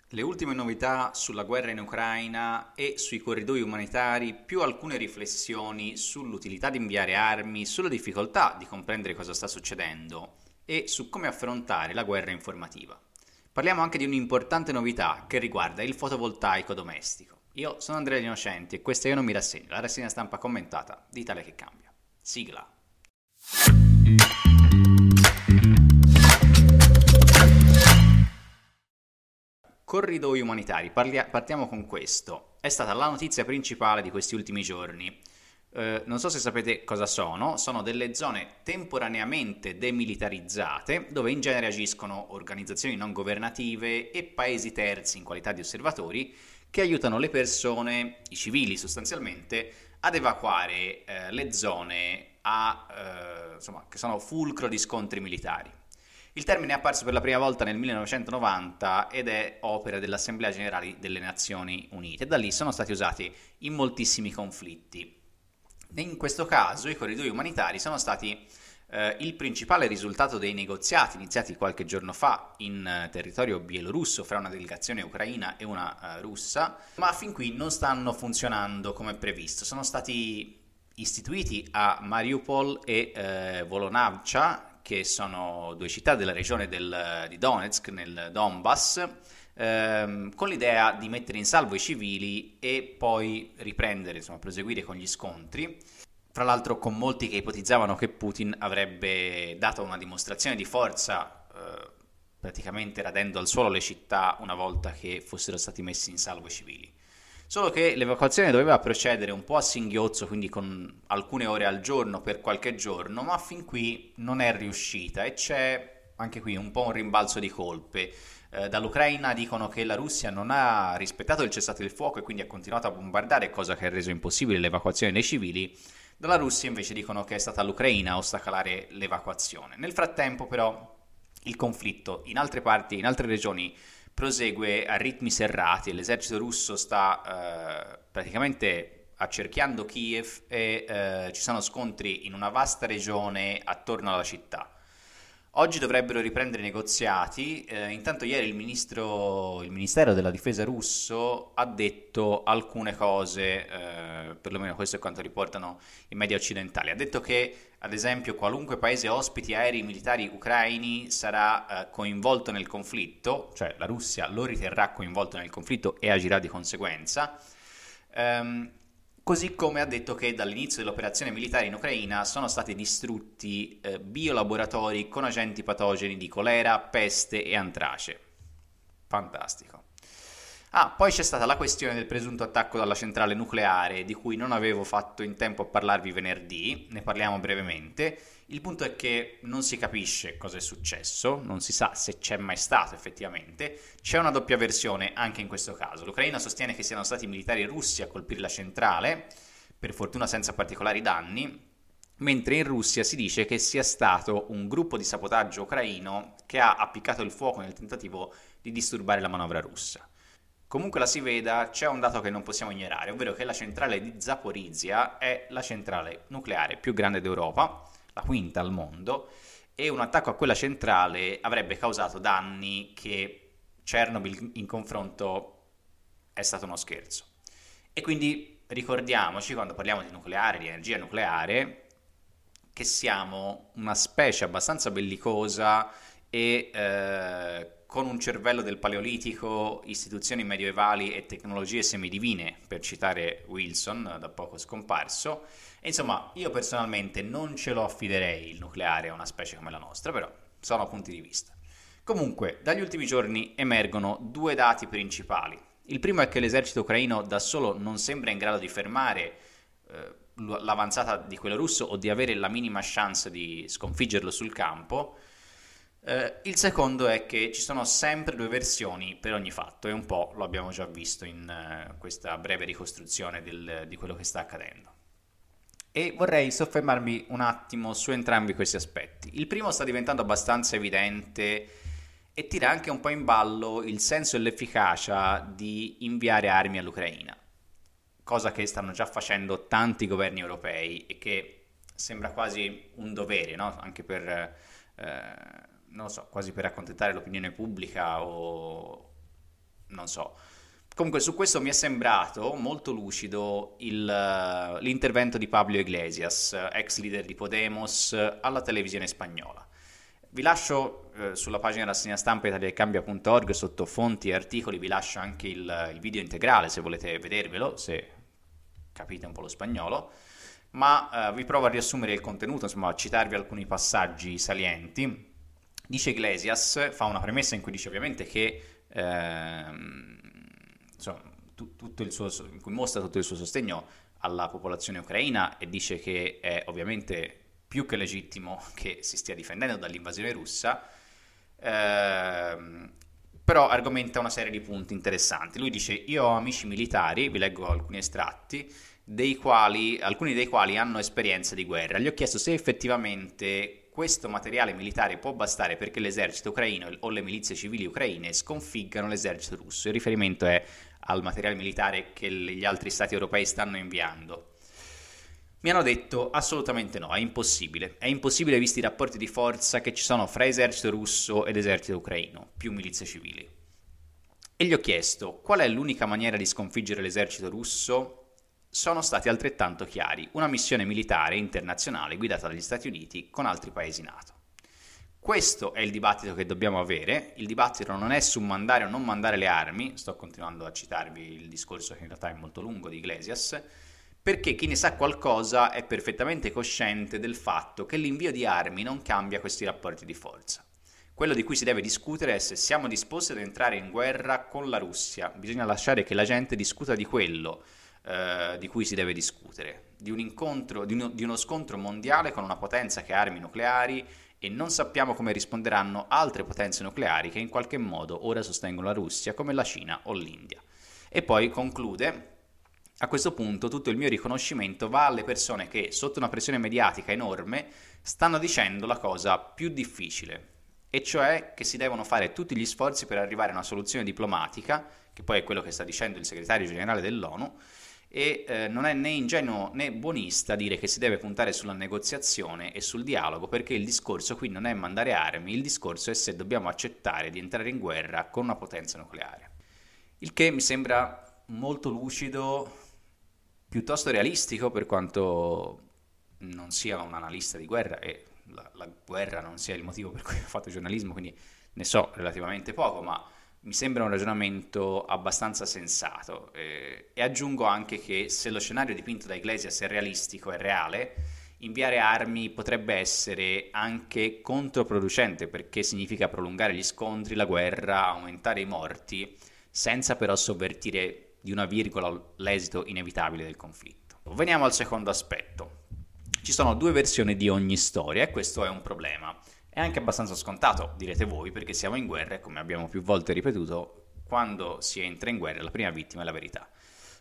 Le ultime novità sulla guerra in Ucraina e sui corridoi umanitari, più alcune riflessioni sull'utilità di inviare armi, sulla difficoltà di comprendere cosa sta succedendo e su come affrontare la guerra informativa. Parliamo anche di un'importante novità che riguarda il fotovoltaico domestico. Io sono Andrea Innocenti e questa Io non mi rassegno, la rassegna stampa commentata di Italia che cambia. Sigla. Corridoi umanitari, partiamo con questo. È stata la notizia principale di questi ultimi giorni. Non so se sapete cosa sono delle zone temporaneamente demilitarizzate dove in genere agiscono organizzazioni non governative e paesi terzi in qualità di osservatori che aiutano le persone, i civili sostanzialmente, ad evacuare le zone che sono fulcro di scontri militari. Il termine è apparso per la prima volta nel 1990 ed è opera dell'Assemblea Generale delle Nazioni Unite. Da lì sono stati usati in moltissimi conflitti. In questo caso i corridoi umanitari sono stati il principale risultato dei negoziati iniziati qualche giorno fa in territorio bielorusso fra una delegazione ucraina e una russa, ma fin qui non stanno funzionando come previsto. Sono stati istituiti a Mariupol e Volodymyr, che sono due città della regione di Donetsk, nel Donbass, con l'idea di mettere in salvo i civili e poi riprendere, proseguire con gli scontri. Fra l'altro con molti che ipotizzavano che Putin avrebbe dato una dimostrazione di forza, praticamente radendo al suolo le città una volta che fossero stati messi in salvo i civili. Solo che l'evacuazione doveva procedere un po' a singhiozzo, quindi con alcune ore al giorno per qualche giorno, ma fin qui non è riuscita e c'è anche qui un po' un rimbalzo di colpe. Dall'Ucraina dicono che la Russia non ha rispettato il cessate il fuoco e quindi ha continuato a bombardare, cosa che ha reso impossibile l'evacuazione dei civili. Dalla Russia invece dicono che è stata l'Ucraina a ostacolare l'evacuazione. Nel frattempo però il conflitto in altre parti, in altre regioni, prosegue a ritmi serrati e l'esercito russo sta praticamente accerchiando Kiev e ci sono scontri in una vasta regione attorno alla città. Oggi dovrebbero riprendere i negoziati, intanto ieri il Ministero della Difesa russo ha detto alcune cose, perlomeno questo è quanto riportano i media occidentali. Ha detto che, ad esempio, qualunque paese ospiti aerei militari ucraini sarà coinvolto nel conflitto, cioè la Russia lo riterrà coinvolto nel conflitto e agirà di conseguenza. Così come ha detto che dall'inizio dell'operazione militare in Ucraina sono stati distrutti biolaboratori con agenti patogeni di colera, peste e antrace. Fantastico. Poi c'è stata la questione del presunto attacco dalla centrale nucleare, di cui non avevo fatto in tempo a parlarvi venerdì, ne parliamo brevemente. Il punto è che non si capisce cosa è successo, non si sa se c'è mai stato effettivamente. C'è una doppia versione anche in questo caso. L'Ucraina sostiene che siano stati i militari russi a colpire la centrale, per fortuna senza particolari danni, mentre in Russia si dice che sia stato un gruppo di sabotaggio ucraino che ha appiccato il fuoco nel tentativo di disturbare la manovra russa. Comunque la si veda, c'è un dato che non possiamo ignorare, ovvero che la centrale di Zaporizhia è la centrale nucleare più grande d'Europa, la quinta al mondo, e un attacco a quella centrale avrebbe causato danni che Chernobyl in confronto è stato uno scherzo. E quindi ricordiamoci, quando parliamo di nucleare, di energia nucleare, che siamo una specie abbastanza bellicosa e con un cervello del Paleolitico, istituzioni medievali e tecnologie semidivine, per citare Wilson, da poco scomparso. E insomma, io personalmente non ce lo affiderei il nucleare a una specie come la nostra, però sono punti di vista. Comunque, dagli ultimi giorni emergono due dati principali. Il primo è che l'esercito ucraino da solo non sembra in grado di fermare l'avanzata di quello russo o di avere la minima chance di sconfiggerlo sul campo. Il secondo è che ci sono sempre due versioni per ogni fatto e un po' lo abbiamo già visto in questa breve ricostruzione di quello che sta accadendo. E vorrei soffermarmi un attimo su entrambi questi aspetti. Il primo sta diventando abbastanza evidente e tira anche un po' in ballo il senso e l'efficacia di inviare armi all'Ucraina, cosa che stanno già facendo tanti governi europei e che sembra quasi un dovere, no? Anche per non lo so, quasi per accontentare l'opinione pubblica o non so. Comunque su questo mi è sembrato molto lucido l'intervento di Pablo Iglesias, ex leader di Podemos, alla televisione spagnola. Vi lascio sulla pagina rassegna stampa italiacambia.org sotto fonti e articoli, vi lascio anche il video integrale se volete vedervelo, se capite un po' lo spagnolo, ma vi provo a riassumere il contenuto, insomma a citarvi alcuni passaggi salienti. Dice Iglesias, fa una premessa in cui dice ovviamente che insomma, in cui mostra tutto il suo sostegno alla popolazione ucraina e dice che è ovviamente più che legittimo che si stia difendendo dall'invasione russa, però argomenta una serie di punti interessanti. Lui dice: io ho amici militari, vi leggo alcuni estratti, alcuni dei quali hanno esperienza di guerra. Gli ho chiesto se effettivamente questo materiale militare può bastare perché l'esercito ucraino o le milizie civili ucraine sconfiggano l'esercito russo. Il riferimento è al materiale militare che gli altri stati europei stanno inviando. Mi hanno detto assolutamente no, è impossibile visti i rapporti di forza che ci sono fra esercito russo ed esercito ucraino, più milizie civili. E gli ho chiesto qual è l'unica maniera di sconfiggere l'esercito russo. Sono stati altrettanto chiari, una missione militare internazionale guidata dagli Stati Uniti con altri paesi NATO. Questo è il dibattito che dobbiamo avere, il dibattito non è su mandare o non mandare le armi, sto continuando a citarvi il discorso che in realtà è molto lungo di Iglesias, perché chi ne sa qualcosa è perfettamente cosciente del fatto che l'invio di armi non cambia questi rapporti di forza. Quello di cui si deve discutere è se siamo disposti ad entrare in guerra con la Russia, bisogna lasciare che la gente discuta di quello di cui si deve discutere, di uno scontro mondiale con una potenza che ha armi nucleari e non sappiamo come risponderanno altre potenze nucleari che in qualche modo ora sostengono la Russia, come la Cina o l'India. E poi conclude: a questo punto tutto il mio riconoscimento va alle persone che, sotto una pressione mediatica enorme, stanno dicendo la cosa più difficile, e cioè che si devono fare tutti gli sforzi per arrivare a una soluzione diplomatica, che poi è quello che sta dicendo il segretario generale dell'ONU, e non è né ingenuo né buonista dire che si deve puntare sulla negoziazione e sul dialogo, perché il discorso qui non è mandare armi, il discorso è se dobbiamo accettare di entrare in guerra con una potenza nucleare. Il che mi sembra molto lucido, piuttosto realistico, per quanto non sia un analista di guerra e la guerra non sia il motivo per cui ho fatto giornalismo, quindi ne so relativamente poco, ma mi sembra un ragionamento abbastanza sensato, e aggiungo anche che se lo scenario dipinto da Iglesias è realistico, è reale, inviare armi potrebbe essere anche controproducente, perché significa prolungare gli scontri, la guerra, aumentare i morti, senza però sovvertire di una virgola l'esito inevitabile del conflitto. Veniamo al secondo aspetto. Ci sono due versioni di ogni storia e questo è un problema. È anche abbastanza scontato, direte voi, perché siamo in guerra e, come abbiamo più volte ripetuto, quando si entra in guerra la prima vittima è la verità.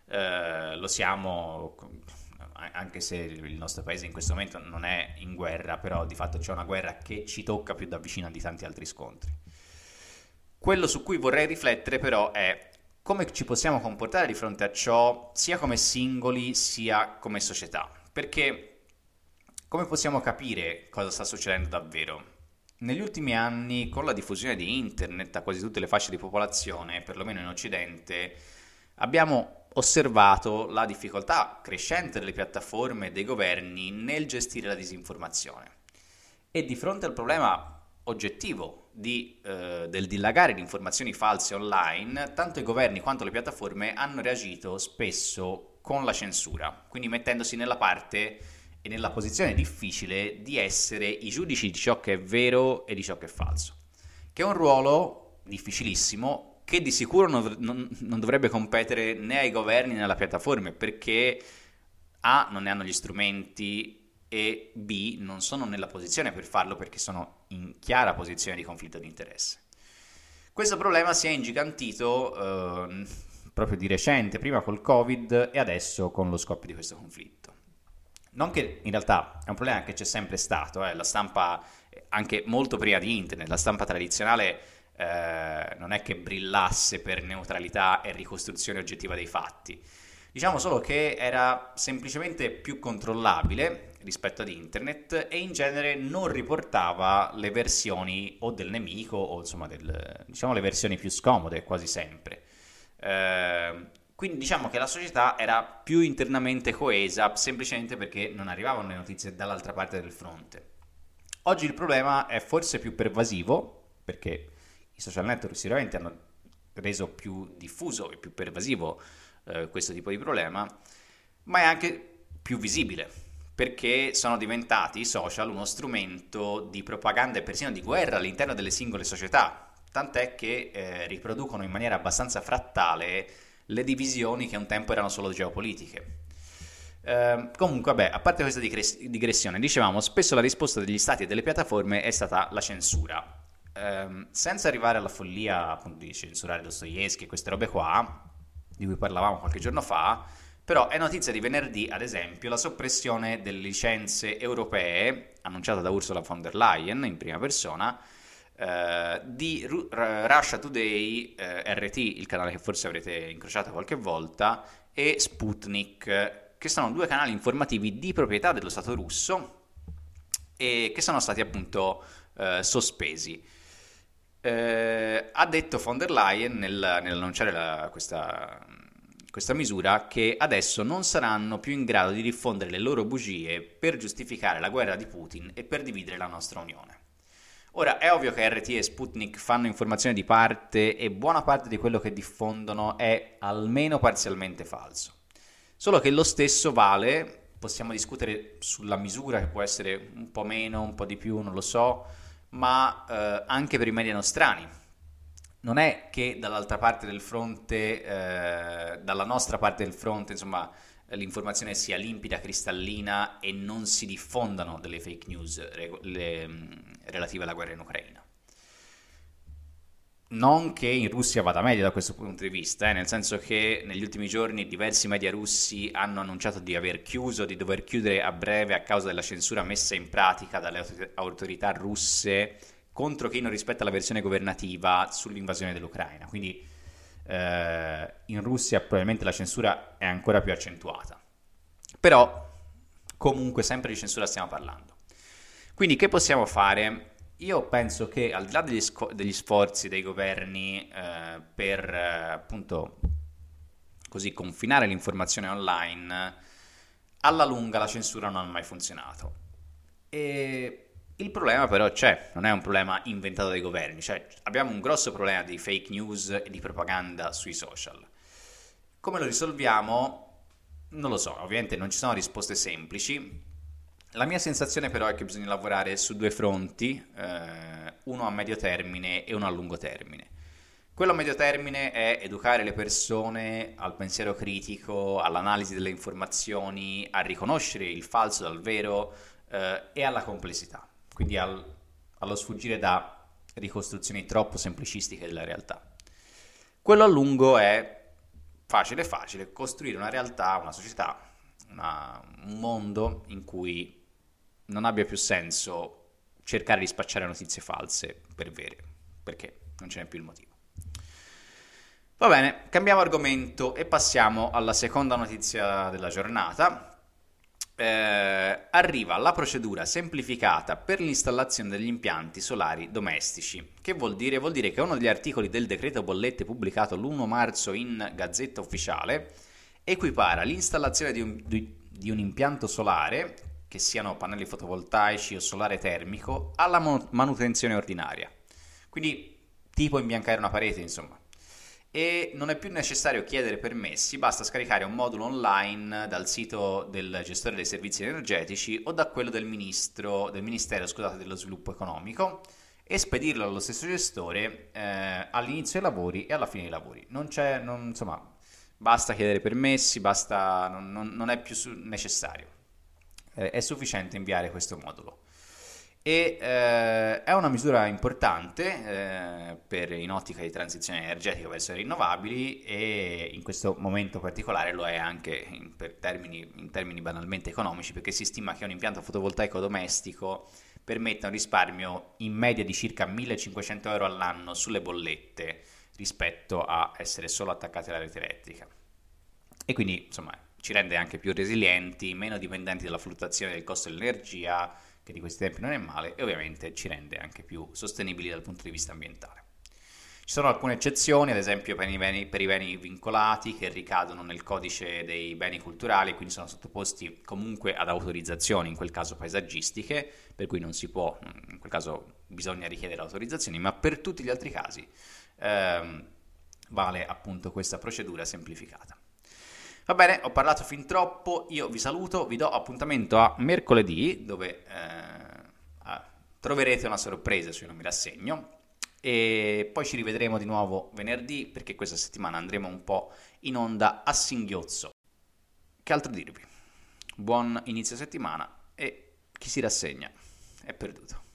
Lo siamo, anche se il nostro paese in questo momento non è in guerra, però di fatto c'è una guerra che ci tocca più da vicino di tanti altri scontri. Quello su cui vorrei riflettere però è come ci possiamo comportare di fronte a ciò, sia come singoli sia come società, perché come possiamo capire cosa sta succedendo davvero? Negli ultimi anni, con la diffusione di internet a quasi tutte le fasce di popolazione, perlomeno in Occidente, abbiamo osservato la difficoltà crescente delle piattaforme e dei governi nel gestire la disinformazione. E di fronte al problema oggettivo del dilagare di informazioni false online, tanto i governi quanto le piattaforme hanno reagito spesso con la censura, quindi mettendosi nella parte e nella posizione difficile di essere i giudici di ciò che è vero e di ciò che è falso, che è un ruolo difficilissimo che di sicuro non dovrebbe competere né ai governi né alle piattaforme, perché A, non ne hanno gli strumenti, e B, non sono nella posizione per farlo perché sono in chiara posizione di conflitto di interesse. Questo problema si è ingigantito proprio di recente, prima col Covid e adesso con lo scoppio di questo conflitto. Non che in realtà è un problema che c'è sempre stato, la stampa, anche molto prima di internet, la stampa tradizionale non è che brillasse per neutralità e ricostruzione oggettiva dei fatti. Diciamo solo che era semplicemente più controllabile rispetto ad internet e in genere non riportava le versioni o del nemico o insomma diciamo le versioni più scomode quasi sempre. Quindi diciamo che la società era più internamente coesa semplicemente perché non arrivavano le notizie dall'altra parte del fronte. Oggi il problema è forse più pervasivo, perché i social network sicuramente hanno reso più diffuso e più pervasivo questo tipo di problema, ma è anche più visibile, perché sono diventati i social uno strumento di propaganda e persino di guerra all'interno delle singole società, tant'è che riproducono in maniera abbastanza frattale le divisioni che un tempo erano solo geopolitiche. Comunque, vabbè, a parte questa digressione, dicevamo, spesso la risposta degli stati e delle piattaforme è stata la censura. Senza arrivare alla follia appunto di censurare Dostoevsky e queste robe qua, di cui parlavamo qualche giorno fa, però è notizia di venerdì, ad esempio, la soppressione delle licenze europee, annunciata da Ursula von der Leyen in prima persona, di Russia Today, RT, il canale che forse avrete incrociato qualche volta, e Sputnik, che sono due canali informativi di proprietà dello Stato russo e che sono stati appunto sospesi. Ha detto von der Leyen nell'annunciare questa misura che adesso non saranno più in grado di diffondere le loro bugie per giustificare la guerra di Putin e per dividere la nostra Unione. Ora, è ovvio che RT e Sputnik fanno informazione di parte e buona parte di quello che diffondono è almeno parzialmente falso. Solo che lo stesso vale, possiamo discutere sulla misura che può essere un po' meno, un po' di più, non lo so, ma anche per i media nostrani. Non è che dall'altra parte del fronte, dalla nostra parte del fronte, insomma, l'informazione sia limpida, cristallina e non si diffondano delle fake news relative alla guerra in Ucraina. Non che in Russia vada meglio da questo punto di vista, nel senso che negli ultimi giorni diversi media russi hanno annunciato di aver chiuso, di dover chiudere a breve a causa della censura messa in pratica dalle autorità russe contro chi non rispetta la versione governativa sull'invasione dell'Ucraina. Quindi in Russia probabilmente la censura è ancora più accentuata. Però comunque sempre di censura stiamo parlando. Quindi che possiamo fare? Io penso che al di là degli sforzi dei governi per appunto così confinare l'informazione online, alla lunga la censura non ha mai funzionato. E il problema però c'è, non è un problema inventato dai governi, cioè abbiamo un grosso problema di fake news e di propaganda sui social. Come lo risolviamo? Non lo so, ovviamente non ci sono risposte semplici. La mia sensazione però è che bisogna lavorare su due fronti, uno a medio termine e uno a lungo termine. Quello a medio termine è educare le persone al pensiero critico, all'analisi delle informazioni, a riconoscere il falso dal vero e alla complessità, quindi allo sfuggire da ricostruzioni troppo semplicistiche della realtà. Quello a lungo è facile, costruire una realtà, una società, un mondo in cui non abbia più senso cercare di spacciare notizie false per vere, perché non ce n'è più il motivo. Va bene, cambiamo argomento e passiamo alla seconda notizia della giornata. Arriva la procedura semplificata per l'installazione degli impianti solari domestici. Che vuol dire? Vuol dire che uno degli articoli del decreto bollette pubblicato l'1 marzo in Gazzetta Ufficiale equipara l'installazione di un impianto solare, che siano pannelli fotovoltaici o solare termico, alla manutenzione ordinaria. Quindi tipo imbiancare una parete, insomma. E non è più necessario chiedere permessi, basta scaricare un modulo online dal sito del gestore dei servizi energetici o da quello del Ministero dello Sviluppo Economico e spedirlo allo stesso gestore all'inizio dei lavori e alla fine dei lavori. Insomma, basta chiedere permessi, non è più necessario. È sufficiente inviare questo modulo. E è una misura importante in ottica di transizione energetica verso le rinnovabili e in questo momento particolare lo è anche in termini banalmente economici, perché si stima che un impianto fotovoltaico domestico permetta un risparmio in media di circa 1.500 euro all'anno sulle bollette rispetto a essere solo attaccati alla rete elettrica. E quindi insomma ci rende anche più resilienti, meno dipendenti dalla fluttuazione del costo dell'energia, che di questi tempi non è male, e ovviamente ci rende anche più sostenibili dal punto di vista ambientale. Ci sono alcune eccezioni, ad esempio per i beni vincolati che ricadono nel codice dei beni culturali, quindi sono sottoposti comunque ad autorizzazioni, in quel caso paesaggistiche, per cui non si può, in quel caso bisogna richiedere autorizzazioni, ma per tutti gli altri casi vale appunto questa procedura semplificata. Va bene, ho parlato fin troppo, io vi saluto, vi do appuntamento a mercoledì, dove troverete una sorpresa se io non mi rassegno, e poi ci rivedremo di nuovo venerdì, perché questa settimana andremo un po' in onda a singhiozzo. Che altro dirvi? Buon inizio settimana, e chi si rassegna è perduto.